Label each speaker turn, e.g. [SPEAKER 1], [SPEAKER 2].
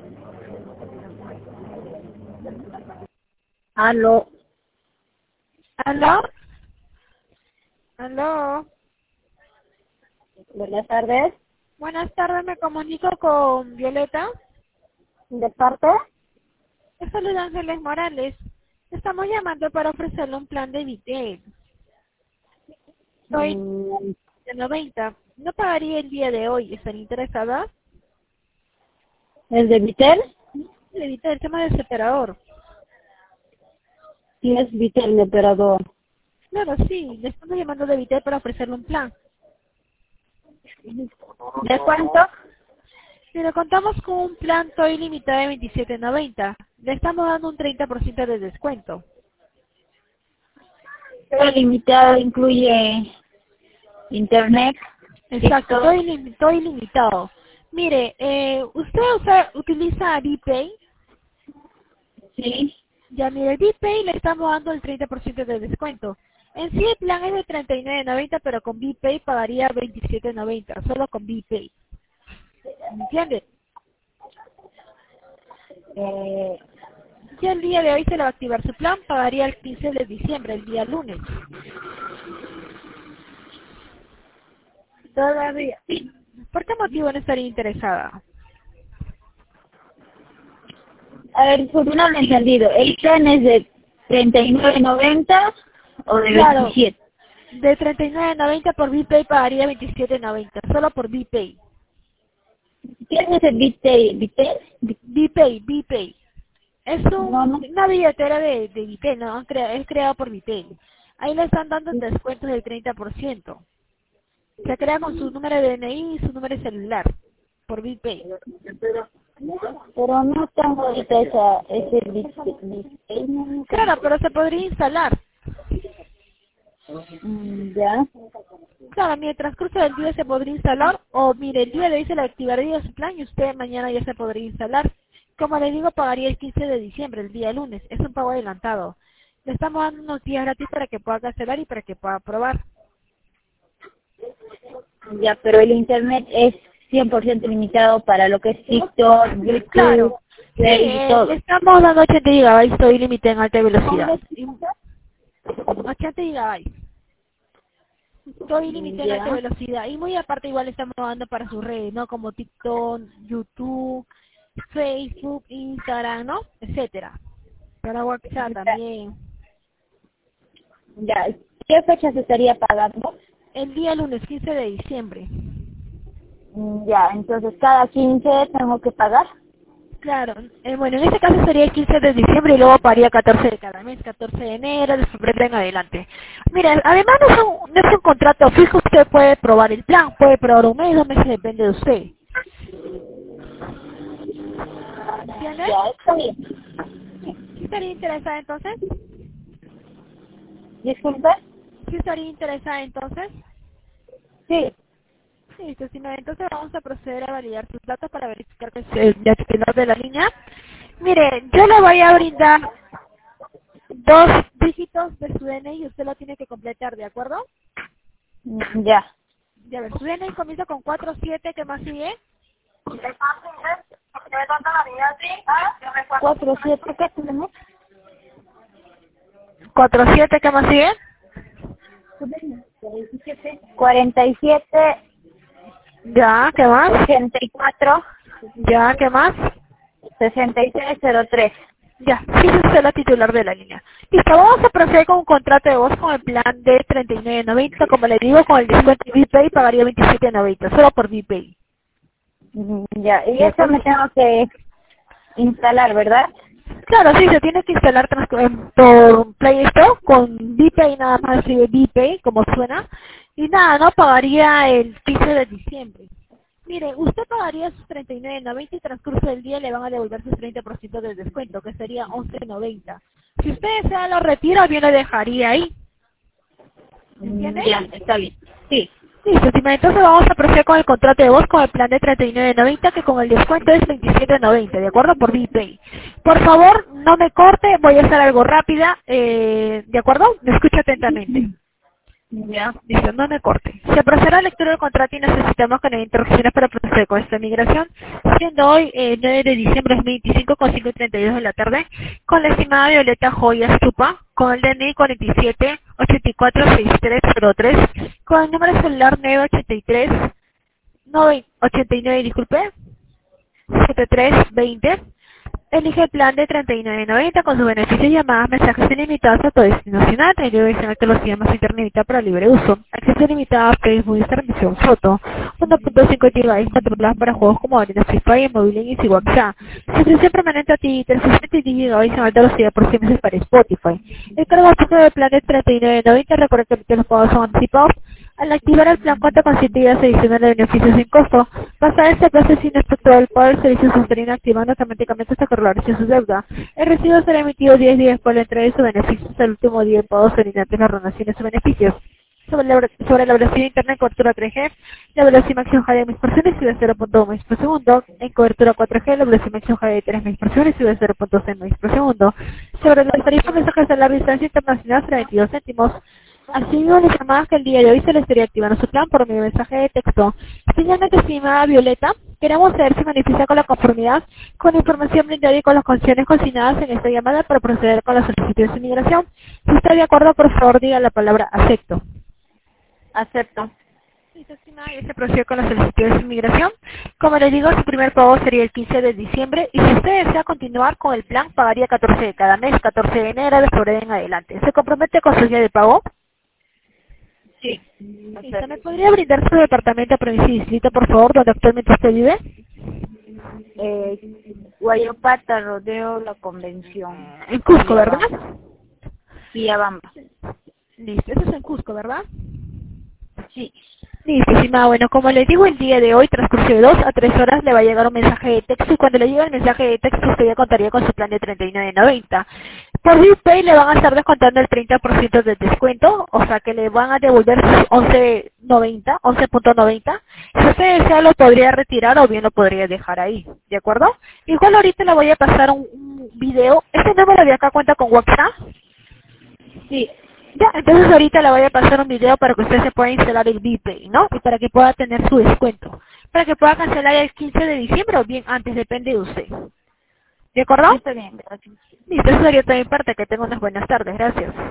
[SPEAKER 1] Aló.
[SPEAKER 2] ¿Aló? ¿Aló?
[SPEAKER 1] Buenas tardes.
[SPEAKER 2] Buenas tardes, me comunico con Violeta.
[SPEAKER 1] ¿De parte?
[SPEAKER 2] Les saluda Ángeles Morales. Estamos llamando para ofrecerle un plan de Vitel. Soy
[SPEAKER 1] Mm,
[SPEAKER 2] de 90. No pagaría el día de hoy. ¿Están interesadas?
[SPEAKER 1] ¿El de Vitel?
[SPEAKER 2] De Vitel, tema de separador.
[SPEAKER 1] Sí, es Vitel, mi operador.
[SPEAKER 2] Claro, sí. Le estamos llamando de Vitel para ofrecerle un plan.
[SPEAKER 1] ¿De cuánto?
[SPEAKER 2] Pero contamos con un plan Toy limitado de 27.90. Le estamos dando un 30% de descuento.
[SPEAKER 1] El limitado incluye internet.
[SPEAKER 2] Exacto,
[SPEAKER 1] TikTok.
[SPEAKER 2] Toy limitado. Mire, ¿usted utiliza BPay?
[SPEAKER 1] Sí.
[SPEAKER 2] Ya, mire, el BPay le estamos dando el 30% de descuento. En sí el plan es de 39.90, pero con BPay pagaría 27.90, solo con BPay. ¿Me entiende?
[SPEAKER 1] Eh,
[SPEAKER 2] Ya el día de hoy se le va a activar su plan, pagaría el 15 de diciembre, el día lunes.
[SPEAKER 1] Todavía.
[SPEAKER 2] ¿Por qué motivo no estaría interesada?
[SPEAKER 1] A ver, por no lo he entendido. ¿El plan es de 39.90 o de
[SPEAKER 2] Claro,
[SPEAKER 1] 27?
[SPEAKER 2] de 39.90 por BPay pagaría 27.90, solo por BPay.
[SPEAKER 1] ¿Qué es el Vitel? ¿Vitel?
[SPEAKER 2] BPay. Es
[SPEAKER 1] No, no.
[SPEAKER 2] una billetera de Vitel, ¿no? Es creado por Vitel. Ahí le están dando descuentos del 30%. Se crea con su número de DNI y su número de celular, por BPay.
[SPEAKER 1] Pero no tengo ahorita ese Vitel.
[SPEAKER 2] Claro, pero se podría instalar.
[SPEAKER 1] Ya.
[SPEAKER 2] Claro, mientras transcurso del día se podría instalar, o mire, el día de hoy se le activaría su plan y usted mañana ya se podría instalar. Como le digo, pagaría el 15 de diciembre, el día lunes. Es un pago adelantado. Le estamos dando unos días gratis para que pueda cancelar y para que pueda probar.
[SPEAKER 1] Ya, pero el internet es 100% limitado para lo que es TikTok, YouTube,
[SPEAKER 2] Claro. Sí,
[SPEAKER 1] Play y
[SPEAKER 2] le
[SPEAKER 1] todo.
[SPEAKER 2] estamos dando 80 gigabytes, estoy límite en alta velocidad. 80 gigabytes. Estoy límite en alta
[SPEAKER 1] Ya,
[SPEAKER 2] velocidad. Y muy aparte igual le estamos dando para sus redes, ¿no? Como TikTok, YouTube, Facebook, Instagram, ¿no? Etcétera. Para WhatsApp también.
[SPEAKER 1] ya. ¿Qué fecha se estaría pagando?
[SPEAKER 2] El día lunes 15 de diciembre.
[SPEAKER 1] Ya, entonces cada 15 tengo que pagar.
[SPEAKER 2] Claro, bueno, en este caso sería el 15 de diciembre y luego pagaría 14 de cada mes, 14 de enero, de febrero en adelante. Mira, además no es un contrato fijo, usted puede probar el plan, puede probar un mes, 2 meses, depende de usted. ¿Entiendes?
[SPEAKER 1] Ya, está bien.
[SPEAKER 2] ¿Sí estaría interesada entonces?
[SPEAKER 1] Disculpe.
[SPEAKER 2] ¿Sí estaría interesada entonces?
[SPEAKER 1] Sí.
[SPEAKER 2] Listo, si no, entonces vamos a proceder a validar sus datos para verificar que es el titular de la línea. Mire, yo le voy a brindar 2 dígitos de su DNI y usted lo tiene que completar, ¿de acuerdo?
[SPEAKER 1] Ya.
[SPEAKER 2] Ya ver, su DNI comienza con 47, ¿qué más sigue?
[SPEAKER 1] 47, ¿qué tenemos?
[SPEAKER 2] 47, ¿qué más sigue?
[SPEAKER 1] 47,
[SPEAKER 2] Ya, ¿qué más?
[SPEAKER 1] 84,
[SPEAKER 2] Ya, ¿qué más?
[SPEAKER 1] 6303.
[SPEAKER 2] Ya, sí, es usted la titular de la línea. Listo, vamos a proceder con un contrato de voz con el plan de 39.90, como le digo, con el descuento de BPay pagaría 27.90, solo por BPay.
[SPEAKER 1] Ya, y
[SPEAKER 2] ¿De
[SPEAKER 1] eso me
[SPEAKER 2] acuerdo?
[SPEAKER 1] tengo que instalar, ¿verdad?
[SPEAKER 2] Claro, sí, se tiene que instalar por Play Store con BPay, nada más escribe BPay, como suena, y nada, no pagaría el 15 de diciembre. Mire, usted pagaría sus 39.90 y transcurso del día le van a devolver sus 30% de descuento, que sería 11.90. Si usted desea lo retira, bien lo dejaría ahí. ¿Entiende?
[SPEAKER 1] Ya, está bien. Sí.
[SPEAKER 2] Listo, estimada, entonces vamos a proceder con el contrato de voz con el plan de 39.90 que con el descuento es 27.90, ¿de acuerdo? Por BPay. Por favor, no me corte, voy a hacer algo rápida, ¿de acuerdo? Me escucha atentamente.
[SPEAKER 1] Ya.
[SPEAKER 2] Dice, no me corte. Se procederá a la lectura del contrato y necesitamos que no haya interrupciones para proceder con esta migración, siendo hoy 9 de diciembre de 2025 con 5:32 de la tarde, con la estimada Violeta Joya Stupa, con el DNI 47846303, con el número celular 989, disculpe, 7320. Elige el plan de 39.90 con sus beneficios, llamadas, mensajes ilimitados a todo destino nacional, traído adicional tecnología más internet ilimitada para libre uso, acceso ilimitado a Facebook, transmisión, foto, 1.5 GB, 4 planes para juegos como Arena, Free Fire, Mobile y WhatsApp, suscripción permanente a Twitter, 60 GB adicional velocidad por 100 meses para Spotify. El cargo básico del plan de 39.90, recuerda que los pagos son anticipados. Al activar el plan cuenta con 7 días adicionales de beneficios sin costo. Pasar este plazo sin efectuar el pago del servicio se estará inactivando automáticamente hasta que realice su deuda. El recibo será emitido 10 días por la entrega de sus beneficios. El último día de pago será inherente las donaciones o beneficios. Sobre la velocidad de internet en cobertura 3G, la velocidad máxima de MB y sube a 0.1 MB por segundo. En cobertura 4G, la velocidad máxima de 3 MB y sube a 0.6 MB por segundo. Sobre las tarifas de mensajes a larga distancia internacional será 22 céntimos. Así mismo les llamaba que el día de hoy se le estaría activando su plan por mi mensaje de texto. Señalmente, estimada Violeta, queremos saber si beneficia con la conformidad con la información brindada y con las condiciones consignadas en esta llamada para proceder con la solicitud de su migración. Si está de acuerdo, por favor, diga la palabra acepto.
[SPEAKER 1] Acepto.
[SPEAKER 2] Listo, estimada, ya se procede con la solicitud de su migración. Como les digo, su primer pago sería el 15 de diciembre y si usted desea continuar con el plan, pagaría 14 de cada mes, 14 de enero, de febrero en adelante. ¿Se compromete con su día de pago?
[SPEAKER 1] Sí.
[SPEAKER 2] Listo, ¿me podría brindar su departamento, provincia y distrito, por favor, donde actualmente usted vive?
[SPEAKER 1] Guayopata, Rodeo, La Convención.
[SPEAKER 2] En Cusco, ¿verdad?
[SPEAKER 1] Villabamba.
[SPEAKER 2] Listo, eso es en Cusco, ¿verdad?
[SPEAKER 1] Sí.
[SPEAKER 2] Listo, estimada. Bueno, como les digo, el día de hoy, transcurso de 2 a 3 horas, le va a llegar un mensaje de texto y cuando le llegue el mensaje de texto, usted ya contaría con su plan de 39.90. Por BitPay le van a estar descontando el 30% de descuento, o sea que le van a devolver sus 11.90, 11.90. Si usted desea, lo podría retirar o bien lo podría dejar ahí, ¿de acuerdo? Igual ahorita le voy a pasar un video. ¿Este número de acá cuenta con WhatsApp?
[SPEAKER 1] Sí.
[SPEAKER 2] Ya, entonces ahorita le voy a pasar un video para que usted se pueda instalar el BitPay, ¿no? Y para que pueda tener su descuento. Para que pueda cancelar el 15 de diciembre o bien antes, depende de usted. ¿De acuerdo?
[SPEAKER 1] Está bien, gracias.
[SPEAKER 2] Listo, eso sería todo de mi parte. Que tenga unas buenas tardes. Gracias.